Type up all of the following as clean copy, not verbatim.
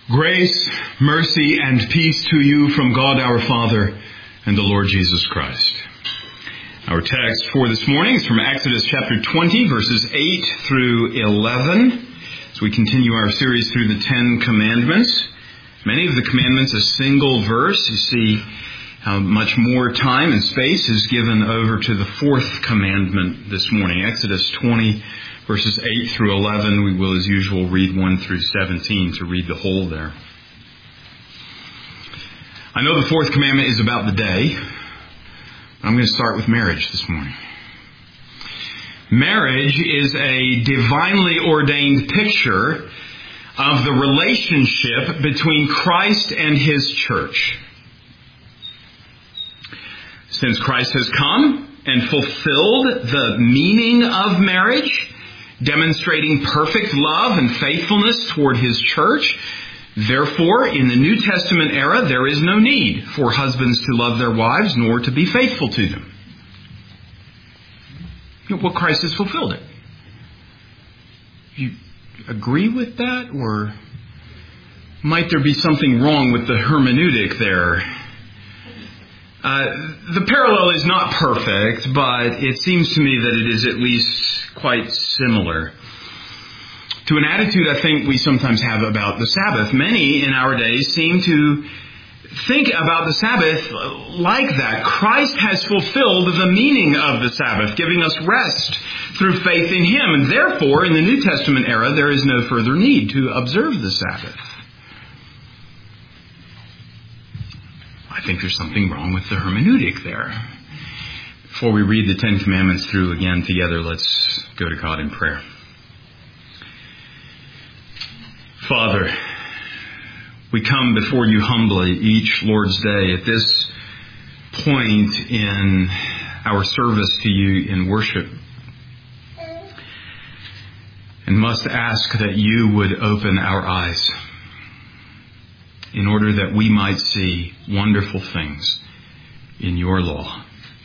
Grace, mercy, and peace to you from God our Father and the Lord Jesus Christ. Our text for this morning is from Exodus chapter 20, verses 8 through 11. As we continue our series through the Ten Commandments. Many of the commandments a single verse. You see how much more time and space is given over to the fourth commandment this morning. Exodus 20, verses 8 through 11. We will, as usual, read 1 through 17 to read the whole there. I know the fourth commandment is about the day. I'm going to start with marriage this morning. Marriage is a divinely ordained picture of the relationship between Christ and His church. Since Christ has come and fulfilled the meaning of marriage, demonstrating perfect love and faithfulness toward His church, therefore, in the New Testament era, there is no need for husbands to love their wives nor to be faithful to them. Well, Christ has fulfilled it. You agree with that? Or might there be something wrong with the hermeneutic there? The parallel is not perfect, but it seems to me that it is at least quite similar to an attitude I think we sometimes have about the Sabbath. Many in our days seem to think about the Sabbath like that. Christ has fulfilled the meaning of the Sabbath, giving us rest through faith in Him. And therefore, in the New Testament era, there is no further need to observe the Sabbath. I think there's something wrong with the hermeneutic there. Before we read the Ten Commandments through again together, let's go to God in prayer. Father, we come before you humbly each Lord's Day at this point in our service to you in worship, and must ask that you would open our eyes in order that we might see wonderful things in your law.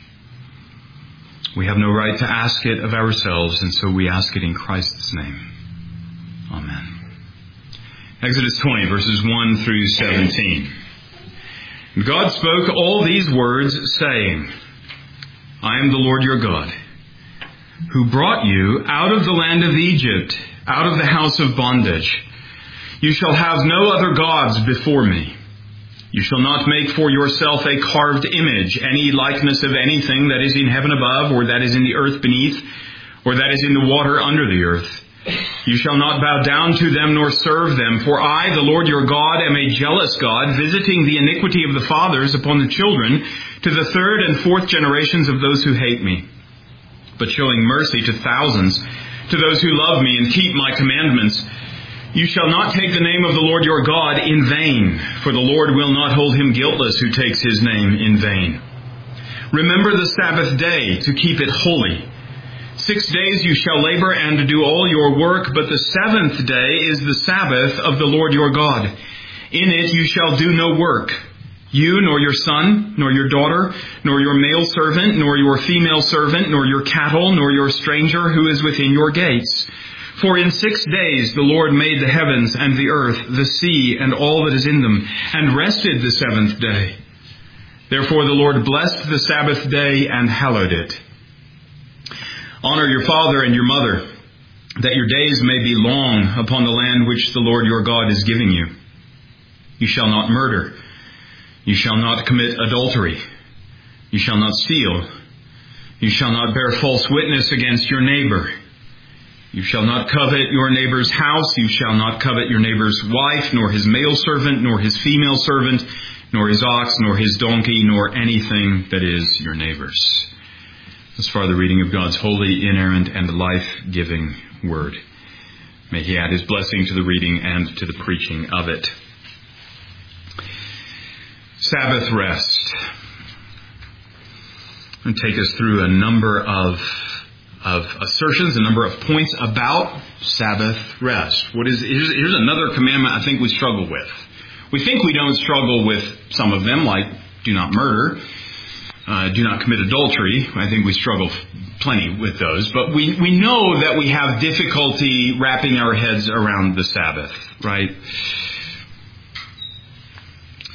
We have no right to ask it of ourselves, and so we ask it in Christ's name. Amen. Exodus 20, verses 1 through 17. And God spoke all these words, saying, I am the Lord your God, who brought you out of the land of Egypt, out of the house of bondage. You shall have no other gods before me. You shall not make for yourself a carved image, any likeness of anything that is in heaven above, or that is in the earth beneath, or that is in the water under the earth. You shall not bow down to them nor serve them, for I, the Lord your God, am a jealous God, visiting the iniquity of the fathers upon the children to the third and fourth generations of those who hate me, but showing mercy to thousands, to those who love me and keep my commandments. You shall not take the name of the Lord your God in vain, for the Lord will not hold him guiltless who takes his name in vain. Remember the Sabbath day to keep it holy. 6 days you shall labor and do all your work, but the seventh day is the Sabbath of the Lord your God. In it you shall do no work, you nor your son, nor your daughter, nor your male servant, nor your female servant, nor your cattle, nor your stranger who is within your gates. For in 6 days the Lord made the heavens and the earth, the sea, and all that is in them, and rested the seventh day. Therefore the Lord blessed the Sabbath day and hallowed it. Honor your father and your mother, that your days may be long upon the land which the Lord your God is giving you. You shall not murder. You shall not commit adultery. You shall not steal. You shall not bear false witness against your neighbor. You shall not covet your neighbor's house. You shall not covet your neighbor's wife, nor his male servant, nor his female servant, nor his ox, nor his donkey, nor anything that is your neighbor's. As far the reading of God's holy, inerrant, and life-giving word. May He add His blessing to the reading and to the preaching of it. Sabbath rest. I'm going to take us through a number of assertions, a number of points about Sabbath rest. Here's another commandment I think we struggle with. We think we don't struggle with some of them, like do not murder. Do not commit adultery. I think we struggle plenty with those. But we know that we have difficulty wrapping our heads around the Sabbath, right?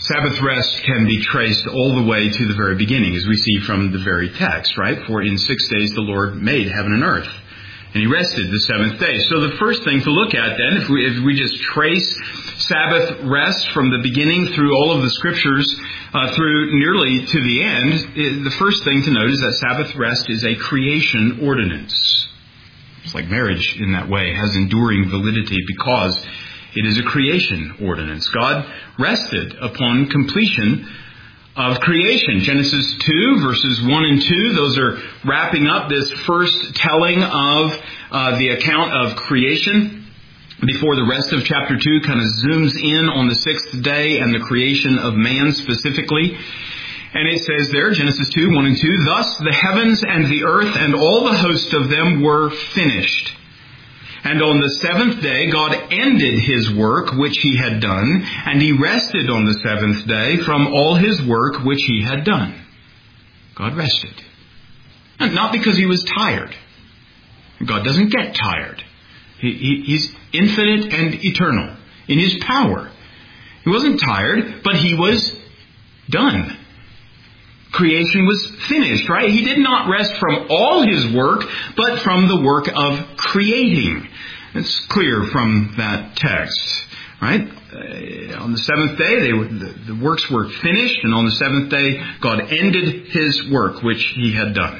Sabbath rest can be traced all the way to the very beginning, as we see from the very text, right? For in 6 days the Lord made heaven and earth, and He rested the seventh day. So the first thing to look at then, if we just trace Sabbath rest from the beginning through all of the Scriptures, through nearly to the end, the first thing to note is that Sabbath rest is a creation ordinance. It's like marriage in that way, has enduring validity because it is a creation ordinance. God rested upon completion of creation. Genesis 2, verses 1 and 2, those are wrapping up this first telling of the account of creation before the rest of chapter 2 kind of zooms in on the sixth day and the creation of man specifically. And it says there, Genesis 2, 1 and 2, thus the heavens and the earth and all the host of them were finished. And on the seventh day, God ended His work which He had done, and He rested on the seventh day from all His work which He had done. God rested. And not because He was tired. God doesn't get tired. He's infinite and eternal in His power. He wasn't tired, but He was done. Creation was finished, right? He did not rest from all His work, but from the work of creating. It's clear from that text, right? On the seventh day, the works were finished, and on the seventh day, God ended His work, which He had done.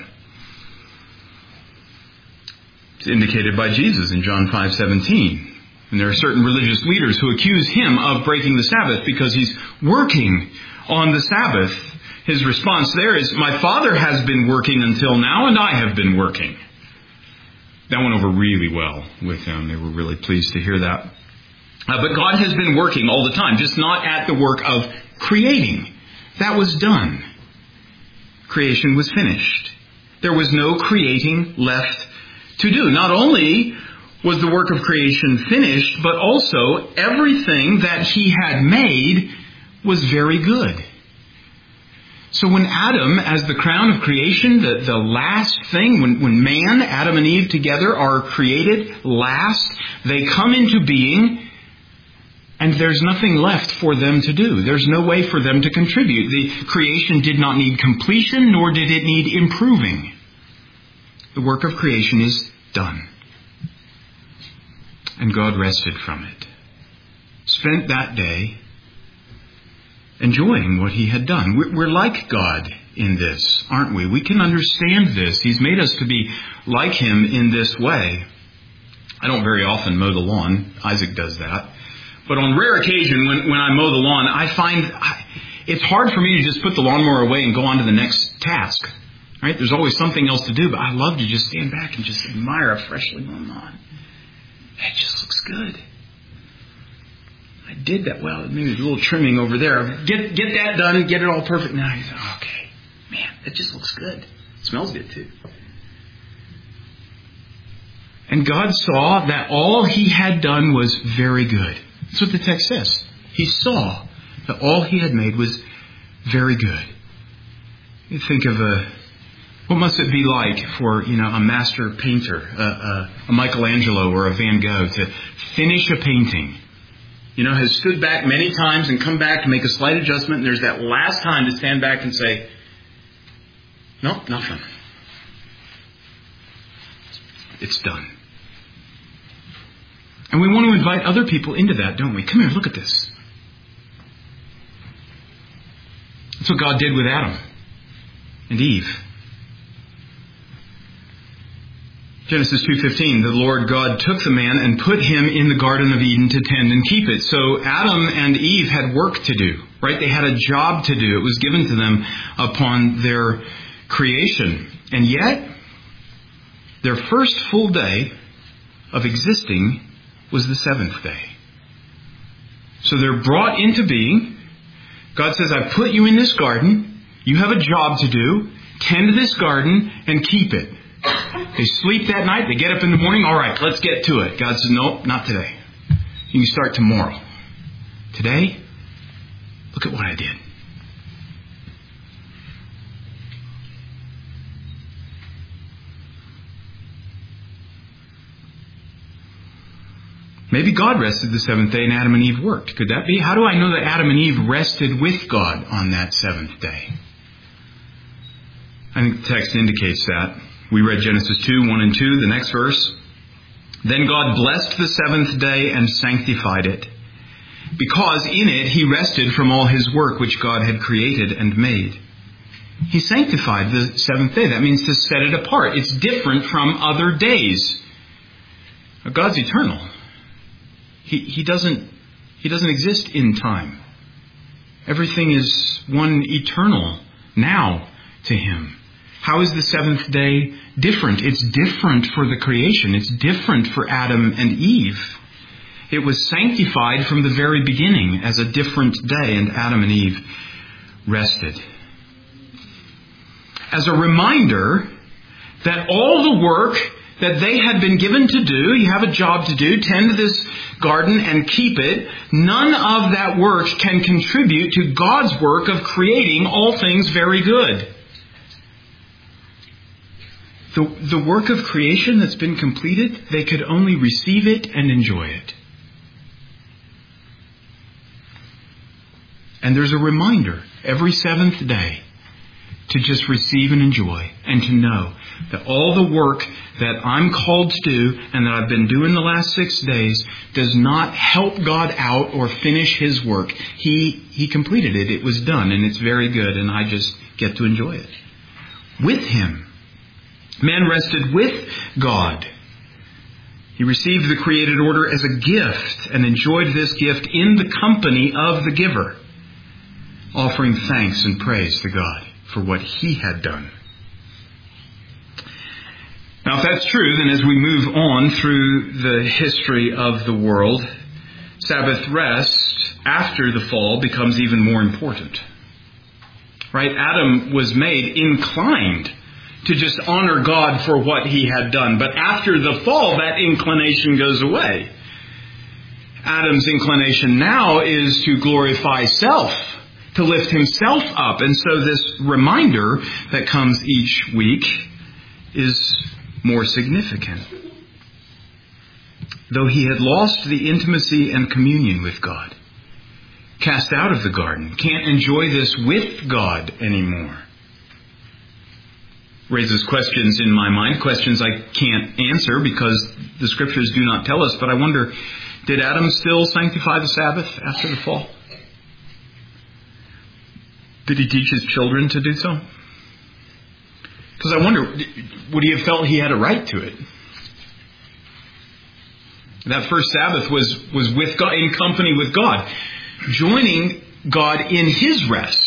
It's indicated by Jesus in John 5:17. And there are certain religious leaders who accuse Him of breaking the Sabbath because He's working on the Sabbath. His response there is, my Father has been working until now, and I have been working. That went over really well with them. They were really pleased to hear that. But God has been working all the time, just not at the work of creating. That was done. Creation was finished. There was no creating left to do. Not only was the work of creation finished, but also everything that He had made was very good. So when Adam, as the crown of creation, the last thing, when man, Adam and Eve together are created last, they come into being, and there's nothing left for them to do. There's no way for them to contribute. The creation did not need completion, nor did it need improving. The work of creation is done. And God rested from it. Spent that day enjoying what He had done. We're like God in this, aren't we? We can understand this. He's made us to be like Him in this way. I don't very often mow the lawn. Isaac does that. But on rare occasion, when I mow the lawn, I find it's hard for me to just put the lawnmower away and go on to the next task. Right? There's always something else to do, but I love to just stand back and just admire a freshly mown lawn. It just looks good. I did that well. Maybe a little trimming over there. Get that done. Get it all perfect. Now you think, okay, man, it just looks good. It smells good too. And God saw that all He had done was very good. That's what the text says. He saw that all He had made was very good. You think of what must it be like for, a master painter, a Michelangelo or a Van Gogh to finish a painting? Has stood back many times and come back to make a slight adjustment, and there's that last time to stand back and say, nope, nothing. It's done. And we want to invite other people into that, don't we? Come here, look at this. That's what God did with Adam and Eve. Genesis 2:15, the Lord God took the man and put him in the Garden of Eden to tend and keep it. So Adam and Eve had work to do, right? They had a job to do. It was given to them upon their creation. And yet, their first full day of existing was the seventh day. So they're brought into being. God says, I've put you in this garden. You have a job to do. Tend this garden and keep it. They sleep that night. They get up in the morning. All right, let's get to it. God says, nope, not today. You can start tomorrow. Today, look at what I did. Maybe God rested the seventh day and Adam and Eve worked. Could that be? How do I know that Adam and Eve rested with God on that seventh day? I think the text indicates that. We read Genesis 2, 1 and 2, the next verse. Then God blessed the seventh day and sanctified it, because in it He rested from all His work which God had created and made. He sanctified the seventh day. That means to set it apart. It's different from other days. God's eternal. He doesn't exist in time. Everything is one eternal now to Him. How is the seventh day different? It's different for the creation. It's different for Adam and Eve. It was sanctified from the very beginning as a different day, and Adam and Eve rested. As a reminder that all the work that they had been given to do, you have a job to do, tend this garden and keep it, none of that work can contribute to God's work of creating all things very good. The work of creation that's been completed, they could only receive it and enjoy it. And there's a reminder every seventh day to just receive and enjoy, and to know that all the work that I'm called to do and that I've been doing the last 6 days does not help God out or finish His work. He completed it. It was done, and it's very good, and I just get to enjoy it. With Him. Man rested with God. He received the created order as a gift and enjoyed this gift in the company of the giver, offering thanks and praise to God for what He had done. Now, if that's true, then as we move on through the history of the world, Sabbath rest after the fall becomes even more important. Right? Adam was made inclined to just honor God for what he had done. But after the fall, that inclination goes away. Adam's inclination now is to glorify self, to lift himself up. And so this reminder that comes each week is more significant. Though he had lost the intimacy and communion with God, cast out of the garden, can't enjoy this with God anymore. Raises questions in my mind, questions I can't answer because the Scriptures do not tell us. But I wonder, did Adam still sanctify the Sabbath after the fall? Did he teach his children to do so? Because I wonder, would he have felt he had a right to it? That first Sabbath was with God, in company with God, joining God in His rest.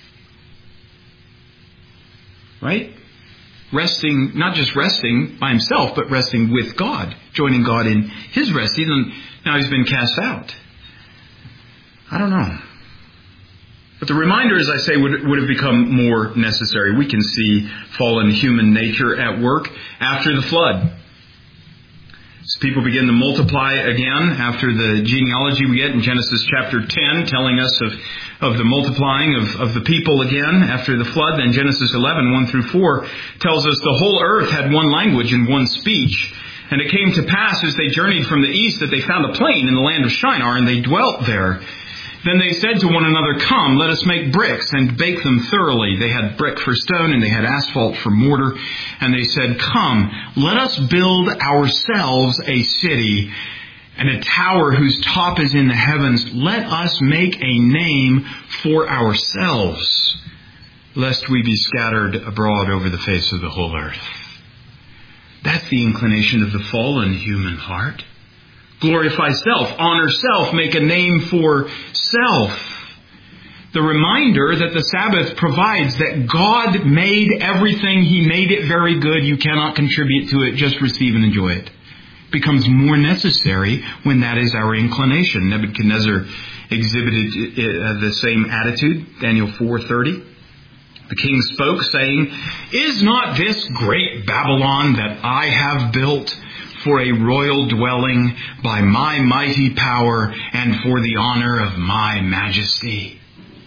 Right? Resting, not just resting by himself, but resting with God, joining God in His rest. Even now he's been cast out. I don't know. But the reminder, as I say, would have become more necessary. We can see fallen human nature at work after the flood. As people begin to multiply again after the genealogy we get in Genesis chapter 10, telling us of the multiplying of the people again after the flood. Then Genesis 11, 1 through 4, tells us the whole earth had one language and one speech. And it came to pass as they journeyed from the east that they found a plain in the land of Shinar, and they dwelt there. Then they said to one another, "Come, let us make bricks and bake them thoroughly." They had brick for stone and they had asphalt for mortar. And they said, "Come, let us build ourselves a city and a tower whose top is in the heavens. Let us make a name for ourselves, lest we be scattered abroad over the face of the whole earth." That's the inclination of the fallen human heart. Glorify self, honor self, make a name for self. The reminder that the Sabbath provides that God made everything. He made it very good. You cannot contribute to it. Just receive and enjoy it. Becomes more necessary when that is our inclination. Nebuchadnezzar exhibited the same attitude. Daniel 4:30. The king spoke, saying, "Is not this great Babylon that I have built for a royal dwelling by my mighty power and for the honor of my majesty?"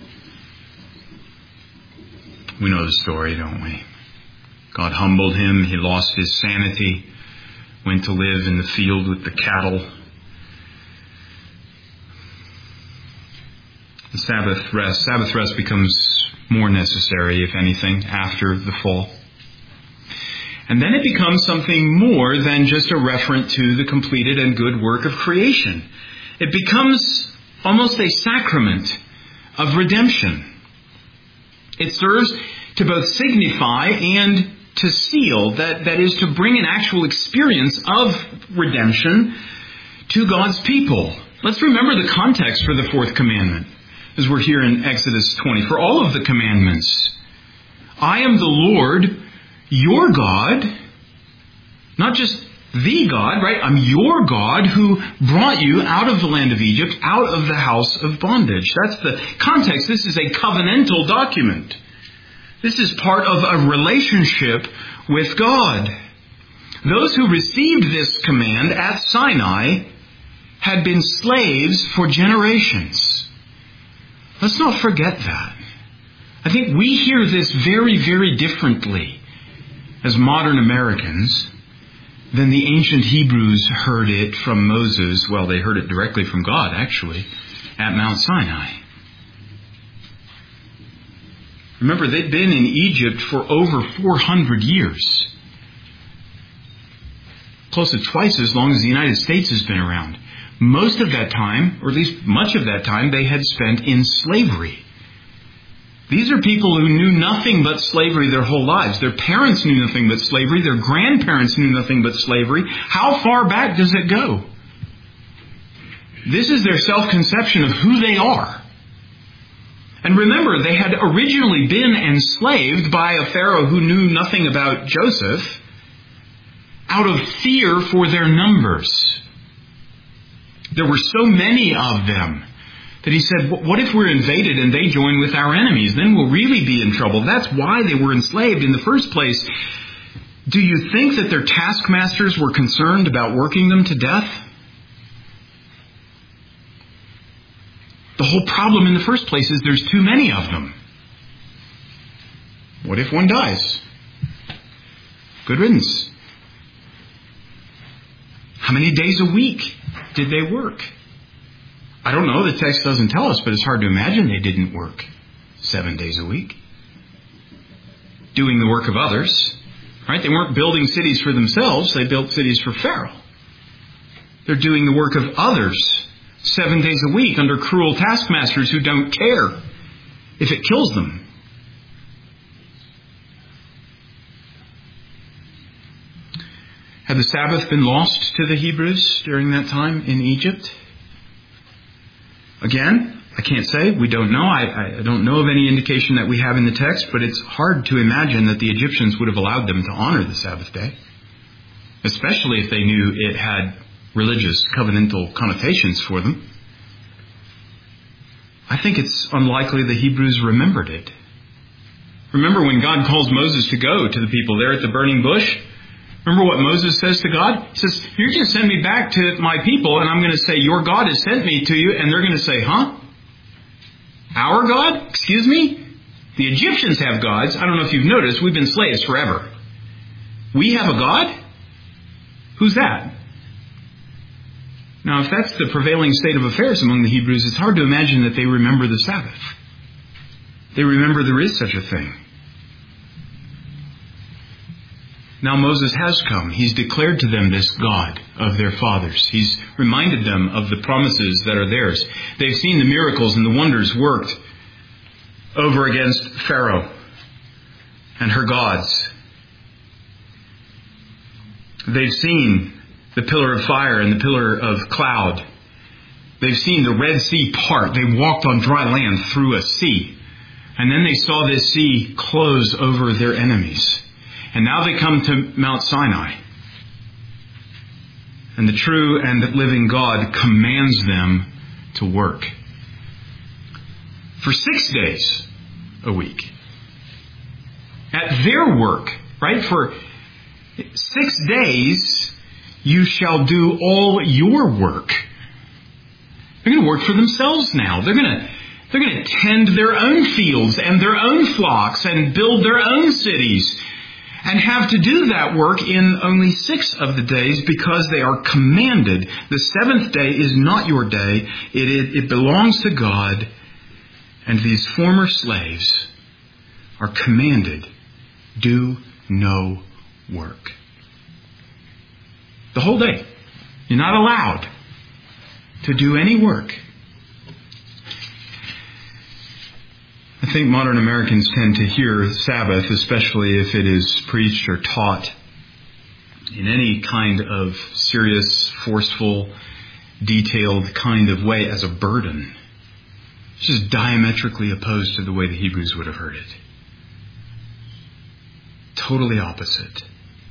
We know the story, don't we? God humbled him. He lost his sanity, went to live in the field with the cattle. Sabbath rest. Sabbath rest becomes more necessary, if anything, after the fall. And then it becomes something more than just a reference to the completed and good work of creation. It becomes almost a sacrament of redemption. It serves to both signify and to seal, that is to bring an actual experience of redemption to God's people. Let's remember the context for the fourth commandment as we're here in Exodus 20. For all of the commandments, I am the Lord, your God, not just the God, right? I'm your God who brought you out of the land of Egypt, out of the house of bondage. That's the context. This is a covenantal document. This is part of a relationship with God. Those who received this command at Sinai had been slaves for generations. Let's not forget that. I think we hear this very, very differently as modern Americans than the ancient Hebrews heard it from Moses. Well, they heard it directly from God, actually, at Mount Sinai. Remember, they'd been in Egypt for over 400 years. Close to twice as long as the United States has been around. Most of that time, or at least much of that time, they had spent in slavery. These are people who knew nothing but slavery their whole lives. Their parents knew nothing but slavery. Their grandparents knew nothing but slavery. How far back does it go? This is their self-conception of who they are. And remember, they had originally been enslaved by a Pharaoh who knew nothing about Joseph out of fear for their numbers. There were so many of them that he said, what if we're invaded and they join with our enemies? Then we'll really be in trouble. That's why they were enslaved in the first place. Do you think that their taskmasters were concerned about working them to death? The whole problem in the first place is there's too many of them. What if one dies? Good riddance. How many days a week did they work? I don't know, the text doesn't tell us, but it's hard to imagine they didn't work 7 days a week. Doing the work of others. Right? They weren't building cities for themselves, they built cities for Pharaoh. They're doing the work of others 7 days a week under cruel taskmasters who don't care if it kills them. Had the Sabbath been lost to the Hebrews during that time in Egypt? Again, I can't say. We don't know. I don't know of any indication that we have in the text, but it's hard to imagine that the Egyptians would have allowed them to honor the Sabbath day, especially if they knew it had religious covenantal connotations for them. I think it's unlikely the Hebrews remembered it. Remember when God calls Moses to go to the people there at the burning bush? Remember what Moses says to God? He says, you're going to send me back to my people, and I'm going to say, your God has sent me to you, and they're going to say, huh? Our God? Excuse me? The Egyptians have gods. I don't know if you've noticed, we've been slaves forever. We have a God? Who's that? Now, if that's the prevailing state of affairs among the Hebrews, it's hard to imagine that they remember the Sabbath. They remember there is such a thing. Now Moses has come. He's declared to them this God of their fathers. He's reminded them of the promises that are theirs. They've seen the miracles and the wonders worked over against Pharaoh and her gods. They've seen the pillar of fire and the pillar of cloud. They've seen the Red Sea part. They walked on dry land through a sea. And then they saw this sea close over their enemies. And now they come to Mount Sinai. And the true and living God commands them to work. For 6 days a week. At their work, right? For 6 days you shall do all your work. They're going to work for themselves now. They're going to tend their own fields and their own flocks and build their own cities. And have to do that work in only 6 of the days because they are commanded. The 7th day is not your day. It belongs to God. And these former slaves are commanded, do no work. The whole day. You're not allowed to do any work. I think modern Americans tend to hear Sabbath, especially if it is preached or taught in any kind of serious, forceful, detailed kind of way, as a burden. It's just diametrically opposed to the way the Hebrews would have heard it. Totally opposite.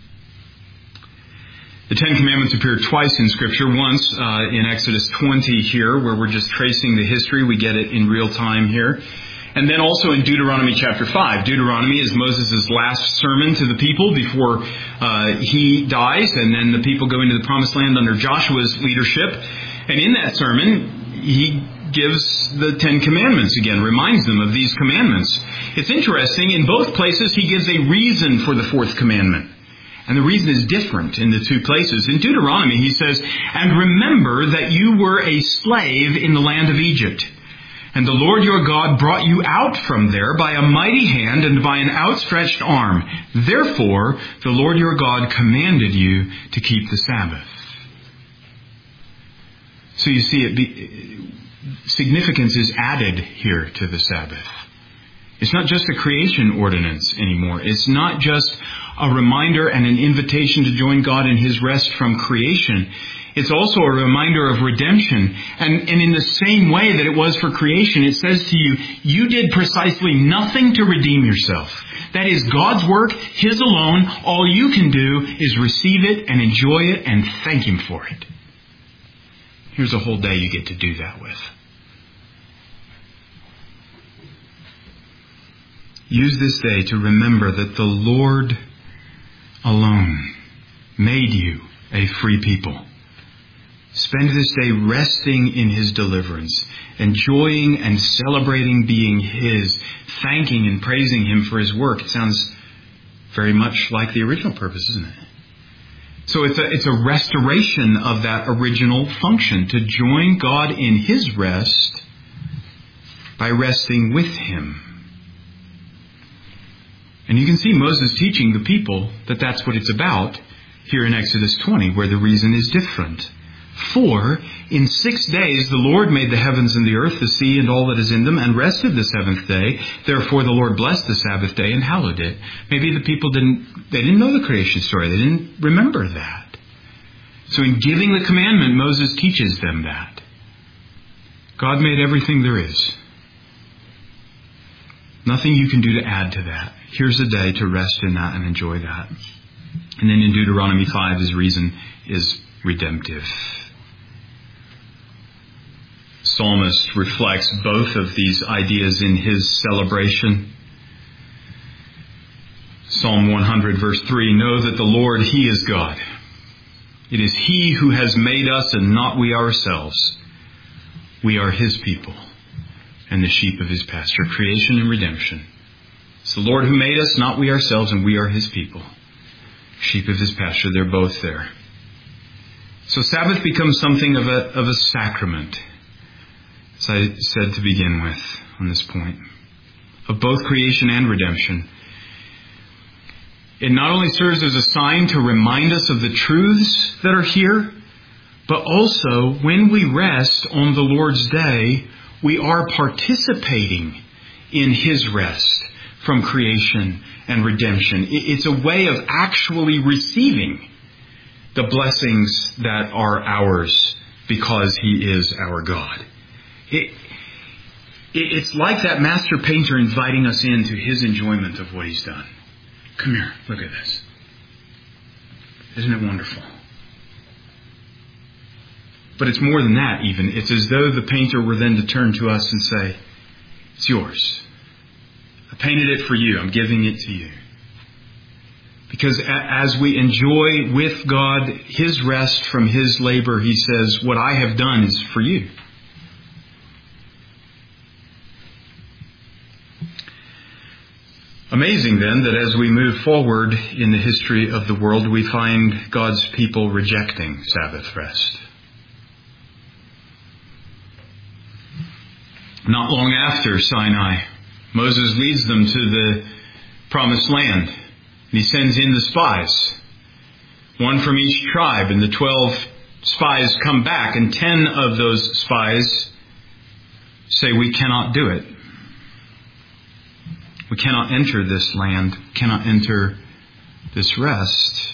The Ten Commandments appear twice in Scripture. Once in Exodus 20 here, where we're just tracing the history. We get it in real time here. And then also in Deuteronomy chapter 5. Deuteronomy is Moses' last sermon to the people before he dies. And then the people go into the Promised Land under Joshua's leadership. And in that sermon, he gives the Ten Commandments again, reminds them of these commandments. It's interesting, in both places he gives a reason for the fourth commandment. And the reason is different in the two places. In Deuteronomy he says, and remember that you were a slave in the land of Egypt. And the Lord your God brought you out from there by a mighty hand and by an outstretched arm. Therefore, the Lord your God commanded you to keep the Sabbath. So you see, significance is added here to the Sabbath. It's not just a creation ordinance anymore. It's not just a reminder and an invitation to join God in His rest from creation. It's also a reminder of redemption. And in the same way that it was for creation, it says to you, you did precisely nothing to redeem yourself. That is God's work, His alone. All you can do is receive it and enjoy it and thank Him for it. Here's a whole day you get to do that with. Use this day to remember that the Lord alone made you a free people. Spend this day resting in His deliverance, enjoying and celebrating being His, thanking and praising Him for His work. It sounds very much like the original purpose, isn't it? So it's a restoration of that original function, to join God in His rest by resting with Him. And you can see Moses teaching the people that that's what it's about here in Exodus 20, where the reason is different. For in 6 days the Lord made the heavens and the earth, the sea and all that is in them, and rested the seventh day. Therefore the Lord blessed the Sabbath day and hallowed it. Maybe the people didn't know the creation story. They didn't remember that. So in giving the commandment, Moses teaches them that. God made everything there is. Nothing you can do to add to that. Here's a day to rest in that and enjoy that. And then in Deuteronomy 5, His reason is redemptive. Psalmist reflects both of these ideas in his celebration. Psalm 100 verse 3, know that the Lord, He is God. It is He who has made us and not we ourselves. We are His people and the sheep of His pasture. Creation and redemption. It's the Lord who made us, not we ourselves, and we are His people. Sheep of His pasture, they're both there. So Sabbath becomes something of a sacrament, as I said to begin with on this point, of both creation and redemption. It not only serves as a sign to remind us of the truths that are here, but also when we rest on the Lord's day, we are participating in His rest from creation and redemption. It's a way of actually receiving the blessings that are ours because He is our God. It's like that master painter inviting us into his enjoyment of what He's done. Come here, look at this. Isn't it wonderful? But it's more than that even. It's as though the painter were then to turn to us and say, it's yours. I painted it for you. I'm giving it to you. Because as we enjoy with God His rest from His labor, He says, what I have done is for you. Amazing then that as we move forward in the history of the world, we find God's people rejecting Sabbath rest. Not long after Sinai, Moses leads them to the promised land. And he sends in the spies, one from each tribe, and the 12 spies come back, and 10 of those spies say, we cannot do it. We cannot enter this land, cannot enter this rest.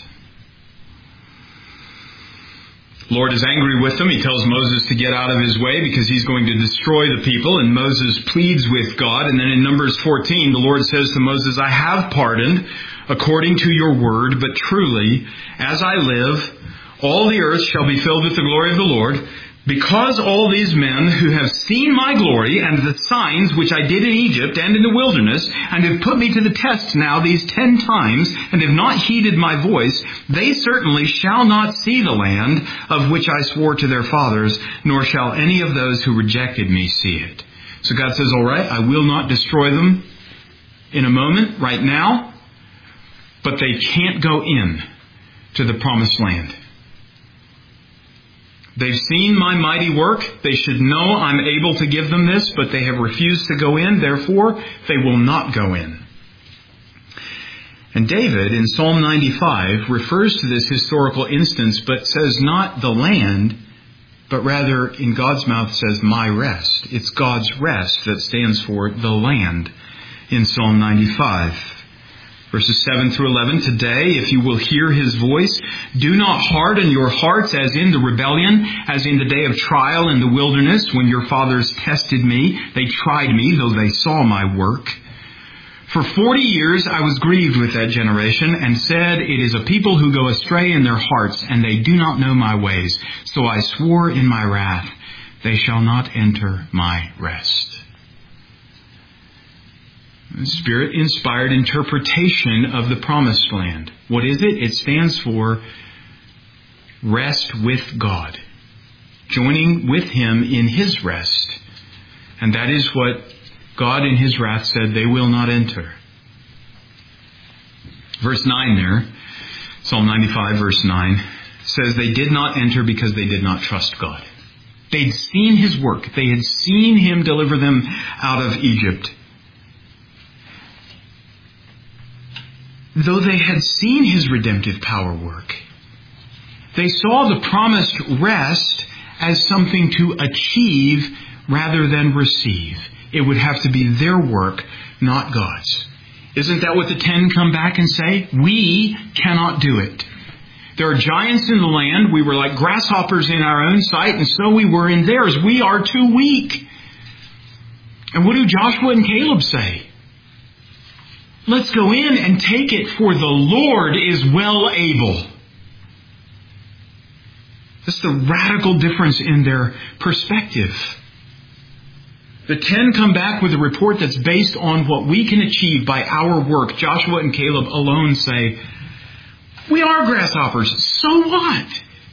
The Lord is angry with them. He tells Moses to get out of his way because he's going to destroy the people. And Moses pleads with God. And then in Numbers 14, the Lord says to Moses, I have pardoned according to your word, but truly, as I live, all the earth shall be filled with the glory of the Lord, because all these men who have seen my glory and the signs which I did in Egypt and in the wilderness, and have put me to the test now these 10 times, and have not heeded my voice, they certainly shall not see the land of which I swore to their fathers, nor shall any of those who rejected me see it. So God says, all right, I will not destroy them in a moment, right now, but they can't go in to the promised land. They've seen my mighty work. They should know I'm able to give them this, but they have refused to go in. Therefore, they will not go in. And David, in Psalm 95, refers to this historical instance, but says not the land, but rather in God's mouth says my rest. It's God's rest that stands for the land in Psalm 95. Verses 7 through 11, today, if you will hear his voice, do not harden your hearts as in the rebellion, as in the day of trial in the wilderness, when your fathers tested me. They tried me, though they saw my work. For 40 years I was grieved with that generation, and said, it is a people who go astray in their hearts, and they do not know my ways. So I swore in my wrath, they shall not enter my rest. Spirit-inspired interpretation of the promised land. What is it? It stands for rest with God. Joining with him in his rest. And that is what God in his wrath said they will not enter. Verse 9 there, Psalm 95 verse 9, says they did not enter because they did not trust God. They'd seen his work. They had seen him deliver them out of Egypt. Though they had seen his redemptive power work, they saw the promised rest as something to achieve rather than receive. It would have to be their work, not God's. Isn't that what the 10 come back and say? We cannot do it. There are giants in the land. We were like grasshoppers in our own sight, and so we were in theirs. We are too weak. And what do Joshua and Caleb say? Let's go in and take it, for the Lord is well able. That's the radical difference in their perspective. The 10 come back with a report that's based on what we can achieve by our work. Joshua and Caleb alone say, we are grasshoppers. So what?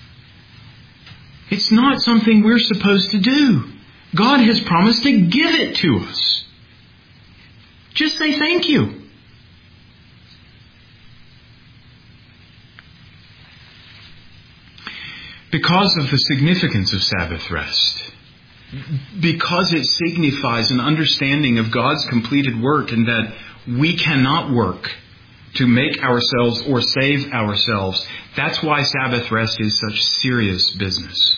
It's not something we're supposed to do. God has promised to give it to us. Just say thank you. Because of the significance of Sabbath rest, because it signifies an understanding of God's completed work and that we cannot work to make ourselves or save ourselves, that's why Sabbath rest is such serious business.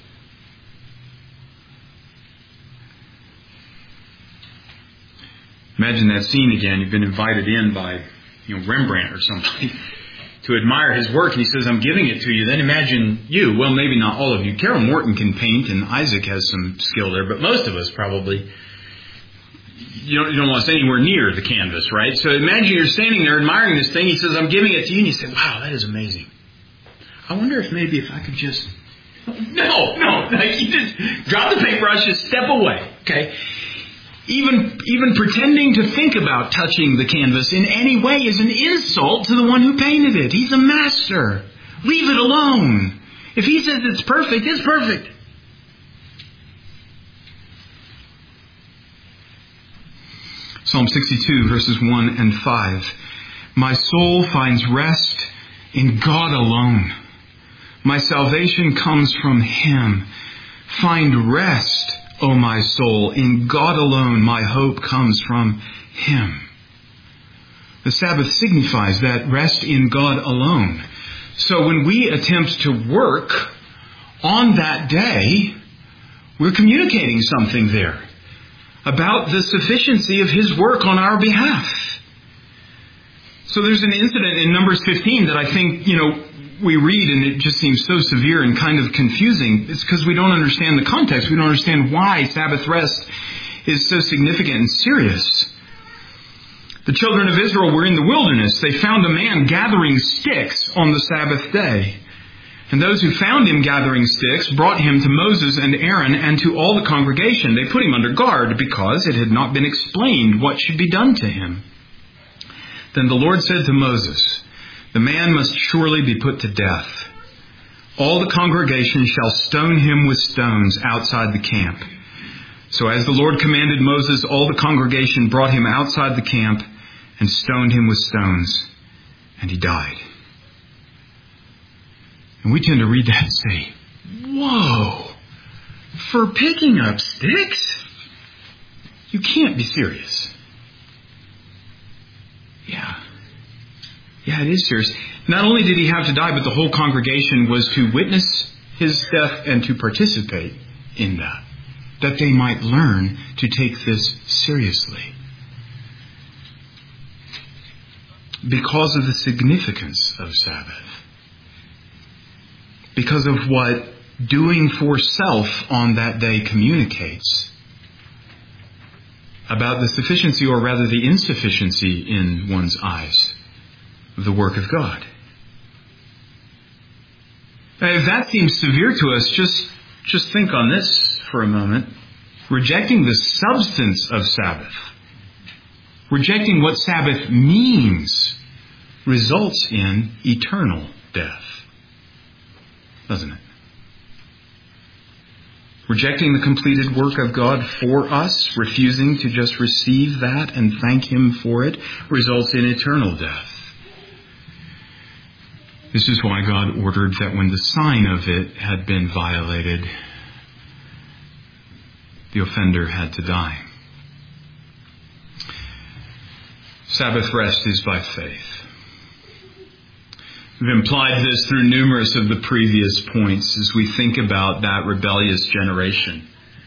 Imagine that scene again. You've been invited in by Rembrandt or somebody to admire his work, and he says, I'm giving it to you. Then imagine you, well, maybe not all of you. Carol Morton can paint, and Isaac has some skill there, but most of us probably, you don't want us anywhere near the canvas, right? So imagine you're standing there admiring this thing. He says, I'm giving it to you, and you say, wow, that is amazing. I wonder if I could just... No, you just drop the paintbrush, just step away, okay? Even pretending to think about touching the canvas in any way is an insult to the one who painted it. He's a master. Leave it alone. If he says it's perfect, it's perfect. Psalm 62, verses 1 and 5. My soul finds rest in God alone. My salvation comes from him. Find rest, O my soul. In God alone my hope comes from Him. The Sabbath signifies that rest in God alone. So when we attempt to work on that day, we're communicating something there about the sufficiency of His work on our behalf. So there's an incident in Numbers 15 that I think, we read and it just seems so severe and kind of confusing. It's because we don't understand the context. We don't understand why Sabbath rest is so significant and serious. The children of Israel were in the wilderness. They found a man gathering sticks on the Sabbath day. And those who found him gathering sticks brought him to Moses and Aaron and to all the congregation. They put him under guard because it had not been explained what should be done to him. Then the Lord said to Moses, "The man must surely be put to death. All the congregation shall stone him with stones outside the camp." So as the Lord commanded Moses, all the congregation brought him outside the camp and stoned him with stones, and he died. And we tend to read that and say, "Whoa, for picking up sticks? You can't be serious." Yeah, it is serious. Not only did he have to die, but the whole congregation was to witness his death and to participate in that they might learn to take this seriously. Because of the significance of Sabbath. Because of what doing for self on that day communicates about the sufficiency, or rather the insufficiency in one's eyes, of the work of God. Now, if that seems severe to us, just think on this for a moment. Rejecting the substance of Sabbath, rejecting what Sabbath means, results in eternal death. Doesn't it? Rejecting the completed work of God for us, refusing to just receive that and thank Him for it, results in eternal death. This is why God ordered that when the sign of it had been violated, the offender had to die. Sabbath rest is by faith. We've implied this through numerous of the previous points as we think about that rebellious generation.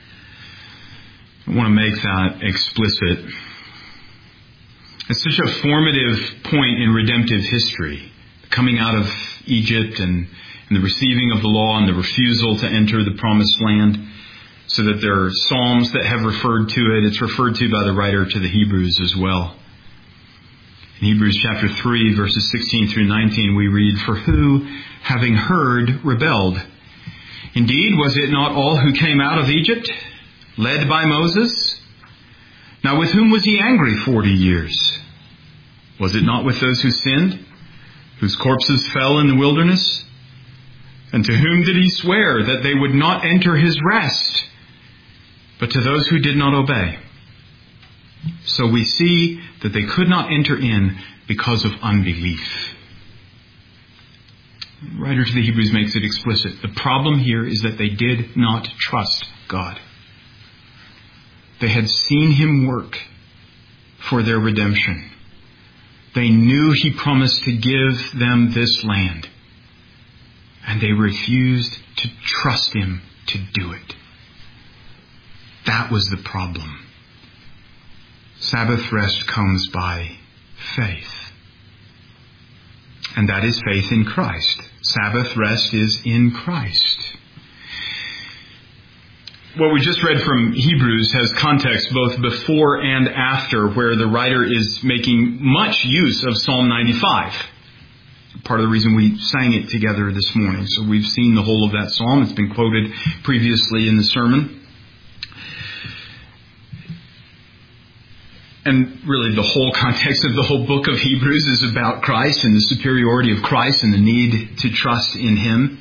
I want to make that explicit. It's such a formative point in redemptive history. Coming out of Egypt and the receiving of the law and the refusal to enter the promised land, so that there are Psalms that have referred to it. It's referred to by the writer to the Hebrews as well. In Hebrews chapter 3, verses 16 through 19, we read, "For who, having heard, rebelled? Indeed, was it not all who came out of Egypt, led by Moses? Now with whom was he angry 40 years? Was it not with those who sinned, whose corpses fell in the wilderness? And to whom did he swear that they would not enter his rest, but to those who did not obey? So we see that they could not enter in because of unbelief." The writer to the Hebrews makes it explicit. The problem here is that they did not trust God. They had seen Him work for their redemption. They knew He promised to give them this land. And they refused to trust Him to do it. That was the problem. Sabbath rest comes by faith. And that is faith in Christ. Sabbath rest is in Christ. What we just read from Hebrews has context both before and after, where the writer is making much use of Psalm 95. Part of the reason we sang it together this morning. So we've seen the whole of that psalm. It's been quoted previously in the sermon. And really the whole context of the whole book of Hebrews is about Christ and the superiority of Christ and the need to trust in Him.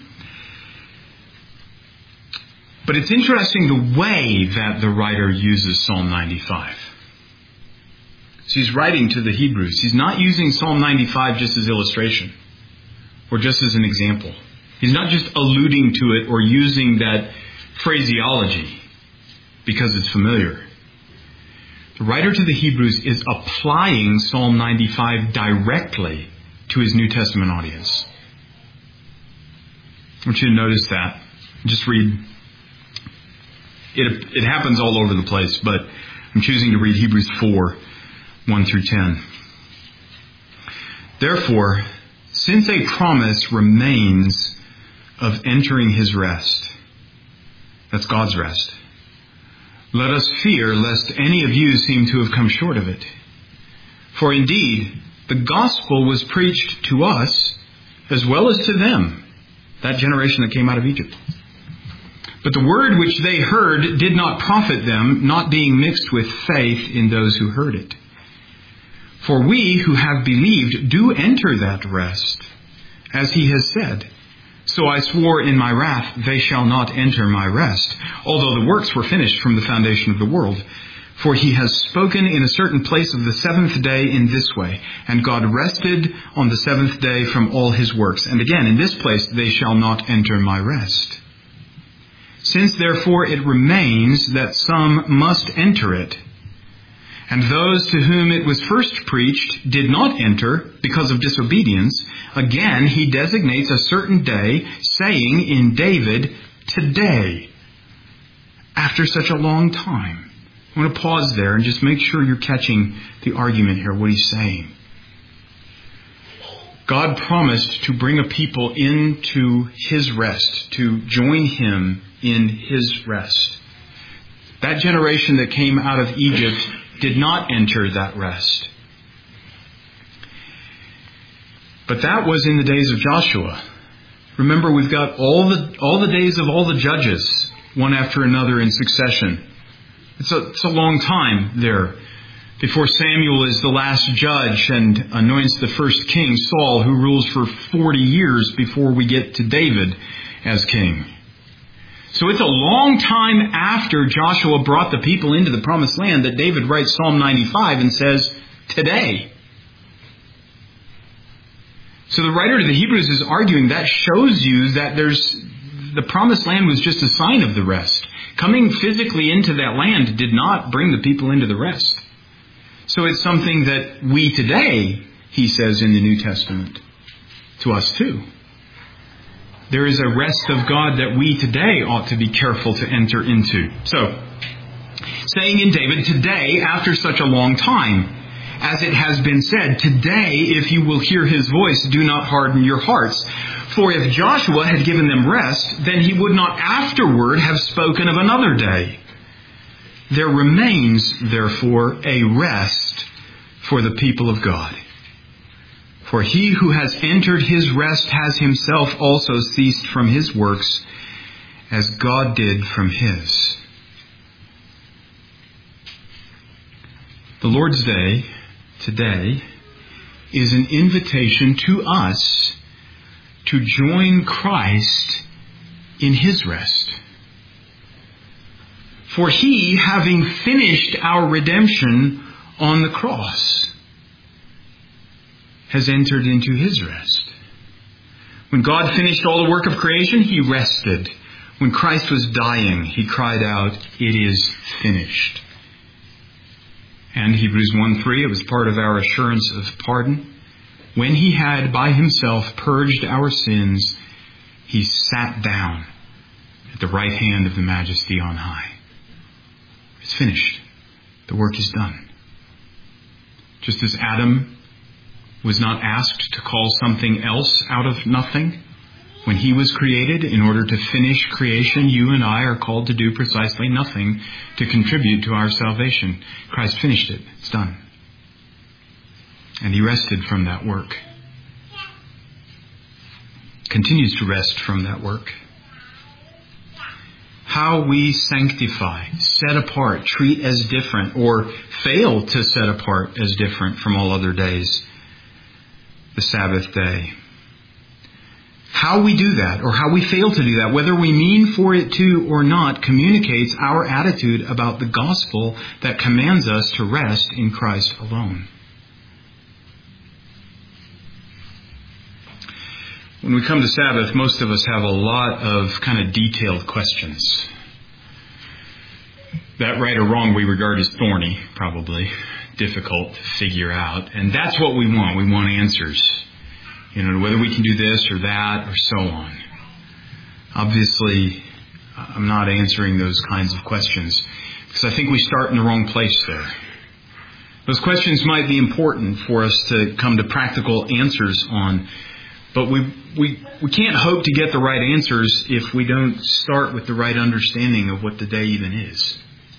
But it's interesting the way that the writer uses Psalm 95. So he's writing to the Hebrews. He's not using Psalm 95 just as illustration or just as an example. He's not just alluding to it or using that phraseology. because it's familiar. The writer to the Hebrews is applying Psalm 95 directly to his New Testament audience. I want you to notice that. Just read. It happens all over the place, but I'm choosing to read Hebrews 4, 1 through 10. Therefore, since a promise remains of entering his rest, that's God's rest, let us fear lest any of you seem to have come short of it. For indeed, the gospel was preached to us as well as to them, that generation that came out of Egypt. But the word which they heard did not profit them, not being mixed with faith in those who heard it. For we who have believed do enter that rest, as he has said, so I swore in my wrath, they shall not enter my rest, although the works were finished from the foundation of the world. For he has spoken in a certain place of the seventh day in this way, and God rested on the seventh day from all his works. And again, in this place, they shall not enter my rest. Since therefore it remains that some must enter it, and those to whom it was first preached did not enter because of disobedience, again he designates a certain day, saying in David, today, after such a long time. I want to pause there and just make sure you're catching the argument here, what he's saying. God promised to bring a people into his rest, to join him in his rest. That generation that came out of Egypt did not enter that rest. But that was in the days of Joshua. Remember, we've got all the days of all the judges, one after another in succession. It's a long time there. Before Samuel is the last judge and anoints the first king, Saul, who rules for 40 years before we get to David as king. So it's a long time after Joshua brought the people into the promised land that David writes Psalm 95 and says, today. So the writer to the Hebrews is arguing that shows you that the promised land was just a sign of the rest. Coming physically into that land did not bring the people into the rest. So it's something that we today, he says in the New Testament, to us too. There is a rest of God that we today ought to be careful to enter into. So, saying in David, today, after such a long time, as it has been said, today, if you will hear his voice, do not harden your hearts. For if Joshua had given them rest, then he would not afterward have spoken of another day. There remains, therefore, a rest for the people of God. For he who has entered his rest has himself also ceased from his works, as God did from his. The Lord's Day, today, is an invitation to us to join Christ in his rest. For he, having finished our redemption on the cross, has entered into his rest. When God finished all the work of creation, he rested. When Christ was dying, he cried out, it is finished. And Hebrews 1:3, it was part of our assurance of pardon. When he had by himself purged our sins, he sat down at the right hand of the Majesty on high. It's finished. The work is done. Just as Adam was not asked to call something else out of nothing when he was created, in order to finish creation, you and I are called to do precisely nothing to contribute to our salvation. Christ finished it. It's done. And he rested from that work. Continues to rest from that work. How we sanctify, set apart, treat as different, or fail to set apart as different from all other days, the Sabbath day. How we do that, or how we fail to do that, whether we mean for it to or not, communicates our attitude about the gospel that commands us to rest in Christ alone. When we come to Sabbath, most of us have a lot of kind of detailed questions. that right or wrong we regard as thorny, probably, difficult to figure out. And that's what we want. We want answers. Whether we can do this or that or so on. Obviously, I'm not answering those kinds of questions because I think we start in the wrong place there. Those questions might be important for us to come to practical answers on, but we can't hope to get the right answers if we don't start with the right understanding of what the day even is.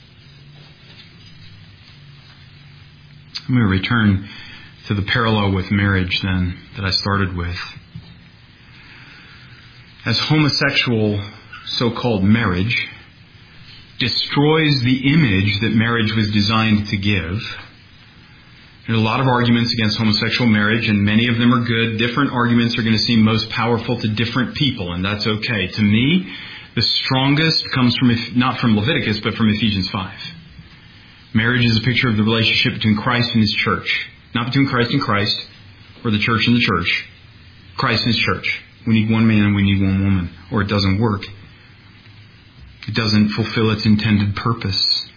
I'm going to return to the parallel with marriage then that I started with. As homosexual so-called marriage destroys the image that marriage was designed to give. There are a lot of arguments against homosexual marriage, and many of them are good. Different arguments are going to seem most powerful to different people, and that's okay. To me, the strongest comes from, not from Leviticus, but from Ephesians 5. Marriage is a picture of the relationship between Christ and His church. Not between Christ and Christ, or the church and the church. Christ and His church. We need one man and we need one woman, or it doesn't work. It doesn't fulfill its intended purpose.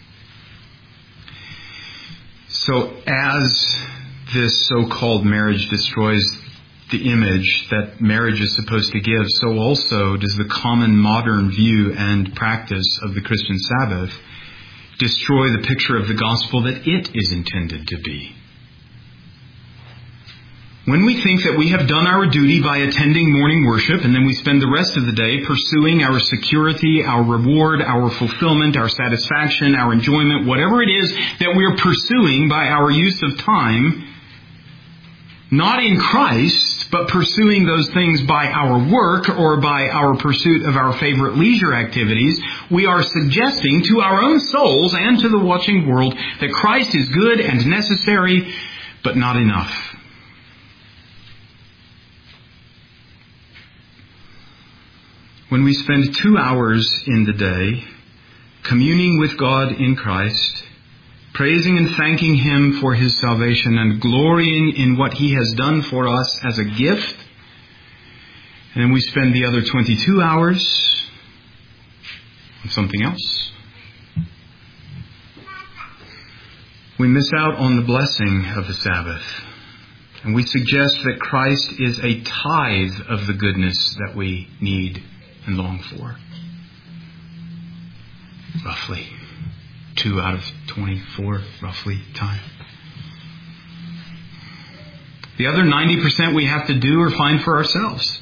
So as this so-called marriage destroys the image that marriage is supposed to give, so also does the common modern view and practice of the Christian Sabbath destroy the picture of the gospel that it is intended to be. When we think that we have done our duty by attending morning worship, and then we spend the rest of the day pursuing our security, our reward, our fulfillment, our satisfaction, our enjoyment, whatever it is that we are pursuing by our use of time, not in Christ, but pursuing those things by our work or by our pursuit of our favorite leisure activities, we are suggesting to our own souls and to the watching world that Christ is good and necessary, but not enough. When we spend 2 hours in the day communing with God in Christ, praising and thanking Him for His salvation and glorying in what He has done for us as a gift, and then we spend the other 22 hours on something else, we miss out on the blessing of the Sabbath. And we suggest that Christ is a tithe of the goodness that we need and long for. Roughly 2 out of 24, roughly, time. The other 90% we have to do or find for ourselves.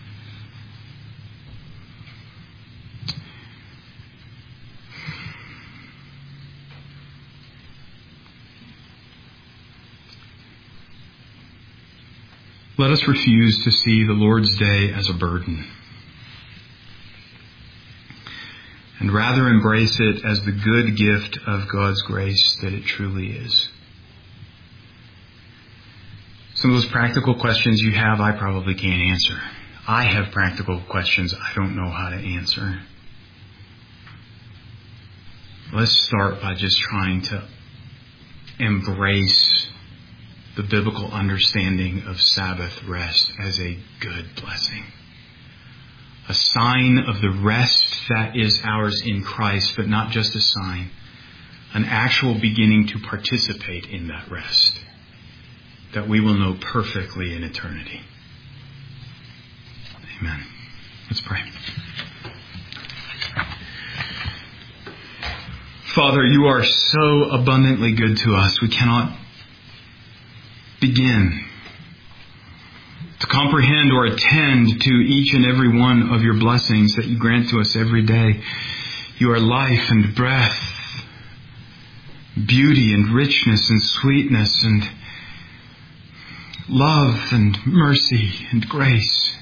Let us refuse to see the Lord's Day as a burden, and rather embrace it as the good gift of God's grace that it truly is. Some of those practical questions you have, I probably can't answer. I have practical questions I don't know how to answer. Let's start by just trying to embrace the biblical understanding of Sabbath rest as a good blessing. A sign of the rest that is ours in Christ, but not just a sign, an actual beginning to participate in that rest that we will know perfectly in eternity. Amen. Let's pray. Father, you are so abundantly good to us. We cannot begin to comprehend or attend to each and every one of your blessings that you grant to us every day. You are life and breath, beauty and richness and sweetness and love and mercy and grace.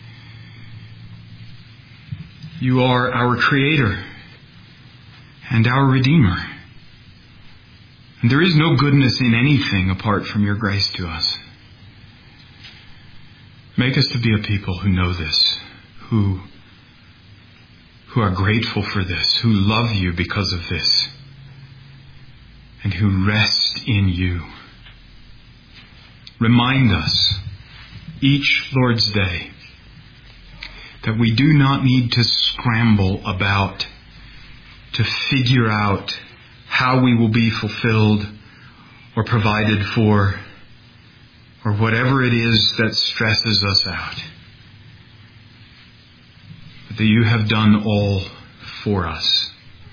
You are our Creator and our Redeemer. And there is no goodness in anything apart from your grace to us. Make us to be a people who know this, who are grateful for this, who love you because of this, and who rest in you. Remind us each Lord's Day that we do not need to scramble about to figure out how we will be fulfilled or provided for, or whatever it is that stresses us out. But that you have done all for us.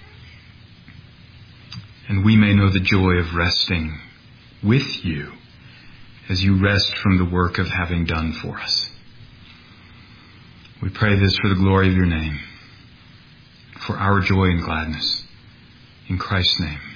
And we may know the joy of resting with you as you rest from the work of having done for us. We pray this for the glory of your name, for our joy and gladness. In Christ's name.